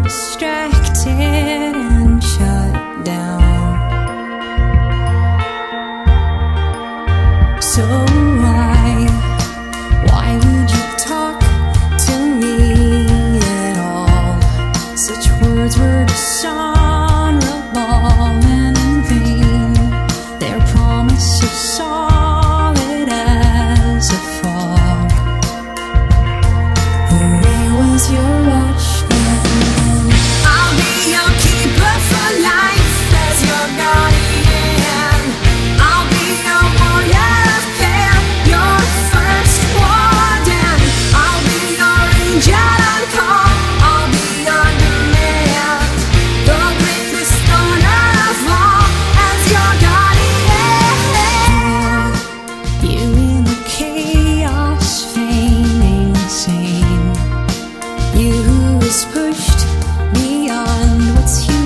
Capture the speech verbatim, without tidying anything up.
distracted and shut down. So why, why would you talk to me at all? Such words were dishonorable and in vain. Their promise of solid as a fog. Where was your watchman? I'll be your keeper for life as your guardian. I'll be your warrior of care, your first warden. I'll be your angel on call. I'll be your demand, the greatest honor of all as your guardian. You in the chaos, feigning sane. You who is pushed beyond what's human.